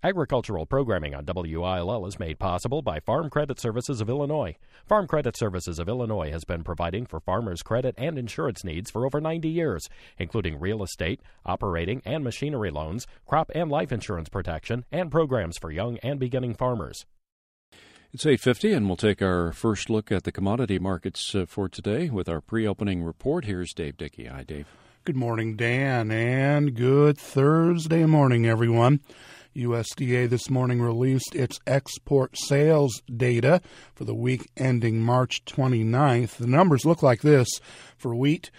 Agricultural programming on WILL is made possible by Farm Credit Services of Illinois. Farm Credit Services of Illinois has been providing for farmers' credit and insurance needs for over 90 years, including real estate, operating and machinery loans, crop and life insurance protection, and programs for young and beginning farmers. It's 8:50, and we'll take our first look at the commodity markets for today with our pre-opening report. Here's Dave Dickey. Hi, Dave. Good morning, Dan, and good Thursday morning, everyone. USDA this morning released its export sales data for the week ending March 29th. The numbers look like this. For wheat,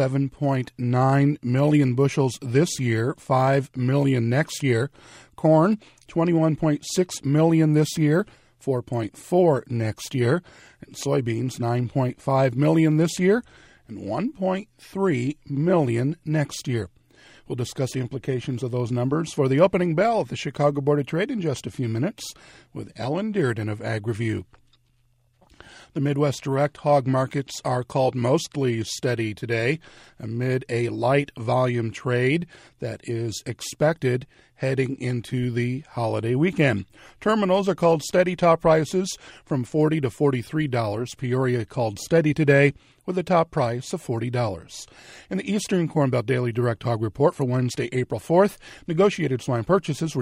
7.9 million bushels this year, 5 million next year. Corn, 21.6 million this year, 4.4 next year. And soybeans, 9.5 million this year, and 1.3 million next year. We'll discuss the implications of those numbers for the opening bell at the Chicago Board of Trade in just a few minutes with Ellen Dearden of AgriView. The Midwest Direct hog markets are called mostly steady today amid a light volume trade that is expected heading into the holiday weekend. Terminals are called steady, top prices from $40 to $43. Peoria called steady today with a top price of $40. In the Eastern Corn Belt Daily Direct Hog Report for Wednesday, April 4th, negotiated swine purchases were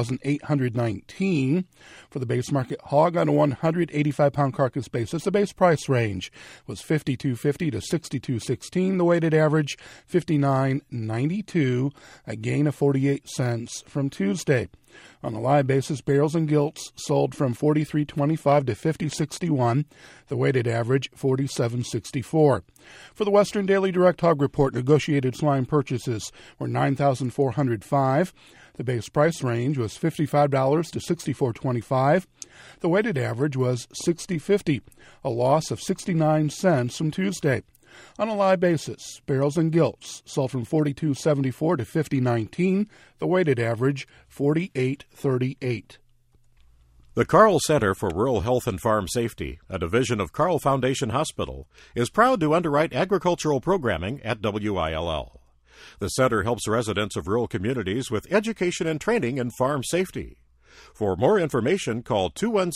9,819. For the base market hog on a 185-pound carcass basis, the base price range was $52.50 to $62.16. The weighted average, $59.92, a gain of 48 cents from Tuesday. On a live basis, barrels and gilts sold from $43.25 to $50.61. The weighted average, $47.64. For the Western Daily Direct Hog Report, negotiated swine purchases were 9,405. The base price range was $55 to $64.25. The weighted average was $60.50, a loss of 69 cents from Tuesday. On a live basis, barrels and gilts sold from $42.74 to $50.19. The weighted average, $48.38. The Carle Center for Rural Health and Farm Safety, a division of Carle Foundation Hospital, is proud to underwrite agricultural programming at WILL. The center helps residents of rural communities with education and training in farm safety. For more information, call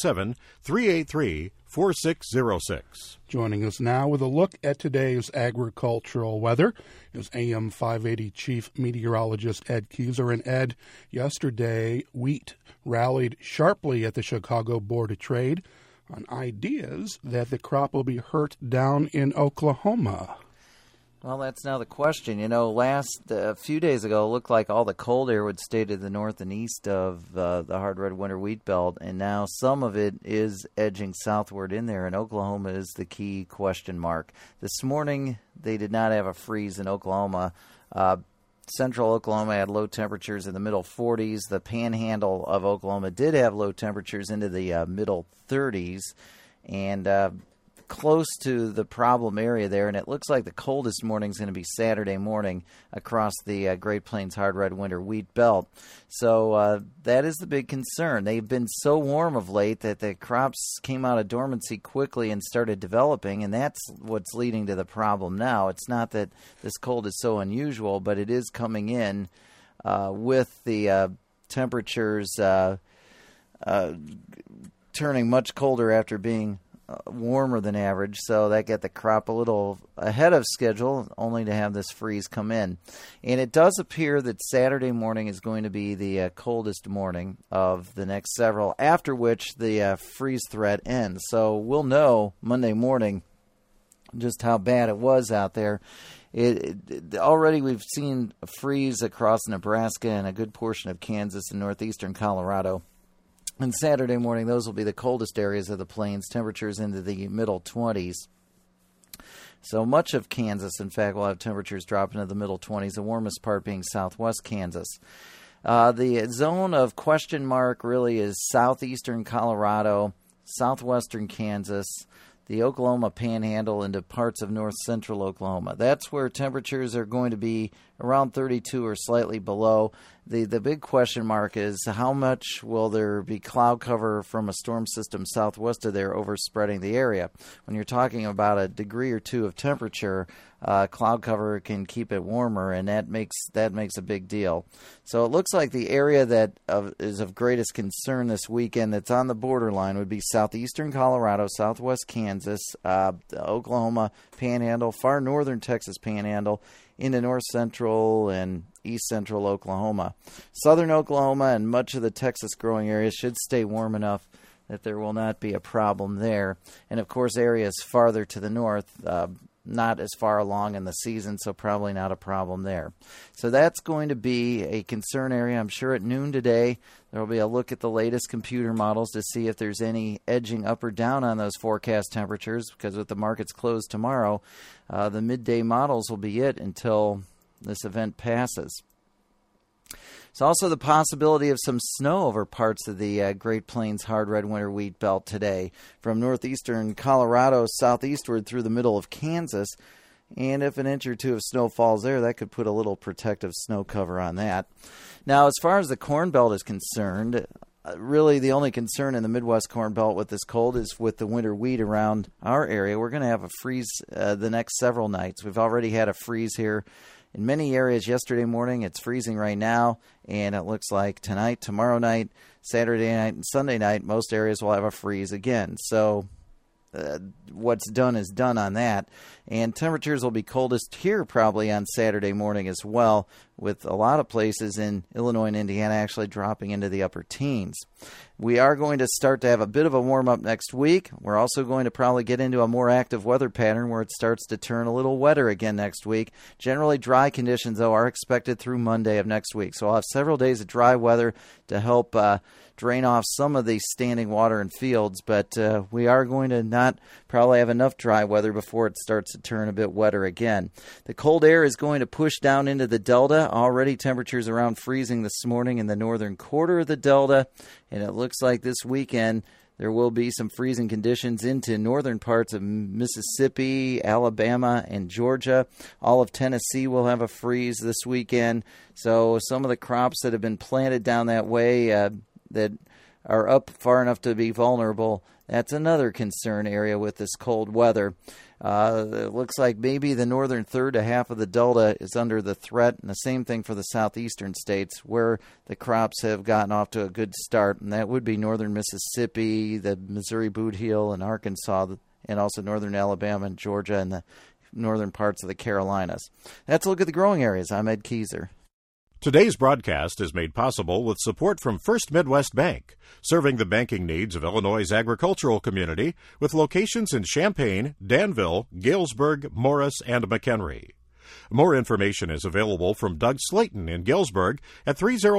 217-383-4606. Joining us now with a look at today's agricultural weather is AM 580 Chief Meteorologist Ed Keyser. And Ed, yesterday wheat rallied sharply at the Chicago Board of Trade on ideas that the crop will be hurt down in Oklahoma. Well, that's now the question. A few days ago, it looked like all the cold air would stay to the north and east of the hard red winter wheat belt, and now some of it is edging southward in there, and Oklahoma is the key question mark. This morning, they did not have a freeze in Oklahoma. Central Oklahoma had low temperatures in the middle 40s. The panhandle of Oklahoma did have low temperatures into the middle 30s, and close to the problem area there, and it looks like the coldest morning is going to be Saturday morning across the Great Plains hard red winter wheat belt. So that is the big concern. They've been so warm of late that the crops came out of dormancy quickly and started developing, and that's what's leading to the problem now. It's not that this cold is so unusual, but it is coming in with the temperatures turning much colder after being warmer than average, so that got the crop a little ahead of schedule, only to have this freeze come in. And it does appear that Saturday morning is going to be the coldest morning of the next several, after which the freeze threat ends. So we'll know Monday morning just how bad it was out there. Already we've seen a freeze across Nebraska and a good portion of Kansas and northeastern Colorado. And Saturday morning, those will be the coldest areas of the plains, temperatures into the middle 20s. So much of Kansas, in fact, will have temperatures drop into the middle 20s, the warmest part being southwest Kansas. The zone of question mark really is southeastern Colorado, southwestern Kansas, the Oklahoma Panhandle into parts of north central Oklahoma. That's where temperatures are going to be around 32 or slightly below. The big question mark is how much will there be cloud cover from a storm system southwest of there overspreading the area. When you're talking about a degree or two of temperature, cloud cover can keep it warmer, and that makes a big deal. So it looks like the area that is of greatest concern this weekend that's on the borderline would be southeastern Colorado, southwest Kansas, Oklahoma Panhandle, far northern Texas Panhandle, into north central and east central Oklahoma. Southern Oklahoma and much of the Texas growing area should stay warm enough that there will not be a problem there. And of course, areas farther to the north, not as far along in the season, so probably not a problem there. So that's going to be a concern area. I'm sure at noon today there will be a look at the latest computer models to see if there's any edging up or down on those forecast temperatures, because with the markets closed tomorrow, the midday models will be it until this event passes. There's also the possibility of some snow over parts of the Great Plains hard red winter wheat belt today, from northeastern Colorado southeastward through the middle of Kansas. And if an inch or two of snow falls there, that could put a little protective snow cover on that. Now, as far as the Corn Belt is concerned, really the only concern in the Midwest Corn Belt with this cold is with the winter wheat around our area. We're going to have a freeze the next several nights. We've already had a freeze here in many areas yesterday morning. It's freezing right now, and it looks like tonight, tomorrow night, Saturday night, and Sunday night, most areas will have a freeze again. So what's done is done on that. And temperatures will be coldest here probably on Saturday morning as well, with a lot of places in Illinois and Indiana actually dropping into the upper teens. We are going to start to have a bit of a warm-up next week. We're also going to probably get into a more active weather pattern where it starts to turn a little wetter again next week. Generally dry conditions, though, are expected through Monday of next week. So we'll have several days of dry weather to help drain off some of the standing water in fields, but we are going to not probably have enough dry weather before it starts to turn a bit wetter again. The cold air is going to push down into the Delta. Already temperatures around freezing this morning in the northern quarter of the Delta, and it looks like this weekend there will be some freezing conditions into northern parts of Mississippi, Alabama, and Georgia. All of Tennessee will have a freeze this weekend. So some of the crops that have been planted down that way that are up far enough to be vulnerable, that's another concern area with this cold weather. It looks like maybe the northern third to half of the Delta is under the threat, and the same thing for the southeastern states where the crops have gotten off to a good start, and that would be northern Mississippi, the Missouri Boot Heel, and Arkansas, and also northern Alabama and Georgia and the northern parts of the Carolinas. That's a look at the growing areas. I'm Ed Kieser. Today's broadcast is made possible with support from First Midwest Bank, serving the banking needs of Illinois' agricultural community with locations in Champaign, Danville, Galesburg, Morris, and McHenry. More information is available from Doug Slayton in Galesburg at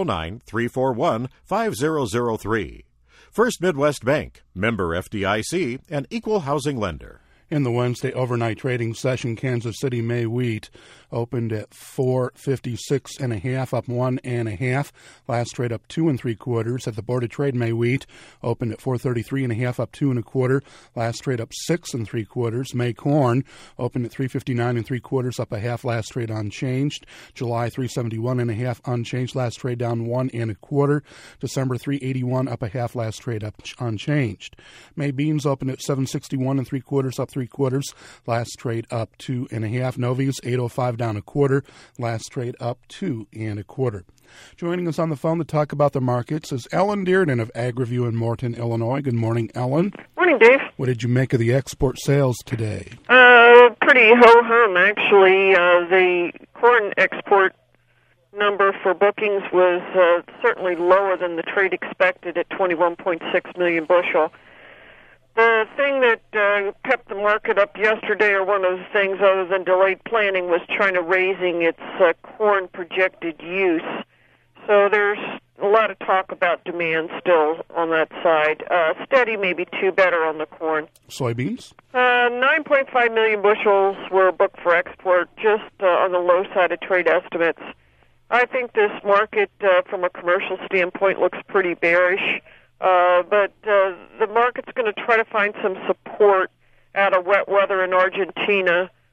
309-341-5003. First Midwest Bank, member FDIC, and equal housing lender. In the Wednesday overnight trading session, Kansas City May wheat opened at $4.56.5, up 1.5. Last trade up 2 3/4. At the Board of Trade, May wheat opened at $4.33.5, up 2 1/4. Last trade up 6 3/4. May corn opened at $3.59 3/4, up a half. Last trade unchanged. July $3.71.5, unchanged. Last trade down 1 1/4. December $3.81, up a half. Last trade up unchanged. May beans opened at $7.61 3/4, up 3/4. Last trade up 2 1/2. Novi's $8.05 down 1/4. Last trade up 2 1/4. Joining us on the phone to talk about the markets is Ellen Dearden of AgriView in Morton, Illinois. Good morning, Ellen. Morning, Dave. What did you make of the export sales today? Pretty ho-hum, actually. The corn export number for bookings was certainly lower than the trade expected at 21.6 million bushel. The thing that kept the market up yesterday, or one of the things other than delayed planning, was China raising its corn projected use. So there's a lot of talk about demand still on that side. Steady, maybe two better on the corn. Soybeans? 9.5 million bushels were booked for export, just on the low side of trade estimates. I think this market, from a commercial standpoint, looks pretty bearish. But the market's going to try to find some support out of wet weather in Argentina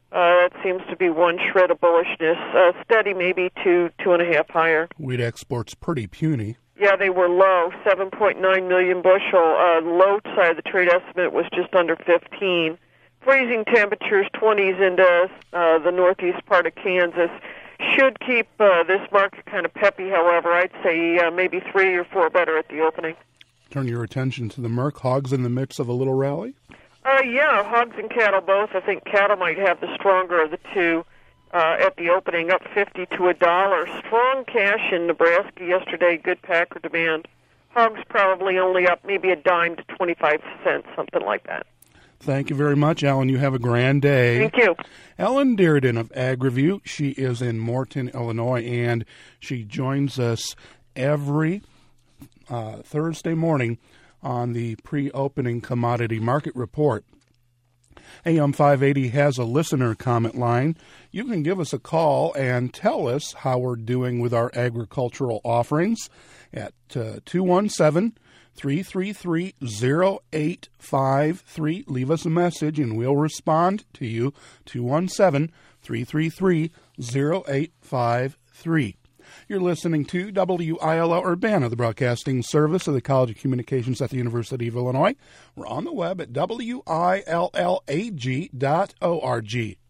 That seems to be one shred of bullishness. Steady, maybe 2.5 higher. Wheat exports pretty puny. Yeah, they were low, 7.9 million bushel. Low side of the trade estimate was just under 15. Freezing temperatures, 20s into the northeast part of Kansas. Should keep this market kind of peppy, however. I'd say maybe 3 or 4 better at the opening. Turn your attention to the Merc. Hogs in the mix of a little rally? Yeah, hogs and cattle both. I think cattle might have the stronger of the two at the opening, up 50 to $1. Strong cash in Nebraska yesterday, good packer demand. Hogs probably only up maybe a dime to 25 cents, something like that. Thank you very much, Ellen. You have a grand day. Thank you. Ellen Dearden of Ag Review. She is in Morton, Illinois, and she joins us every Thursday morning on the pre-opening commodity market report. AM 580 has a listener comment line. You can give us a call and tell us how we're doing with our agricultural offerings at 217-333-0853. Leave us a message and we'll respond to you. 217-333-0853. You're listening to WILL Urbana, the broadcasting service of the College of Communications at the University of Illinois. We're on the web at WILLAG.org.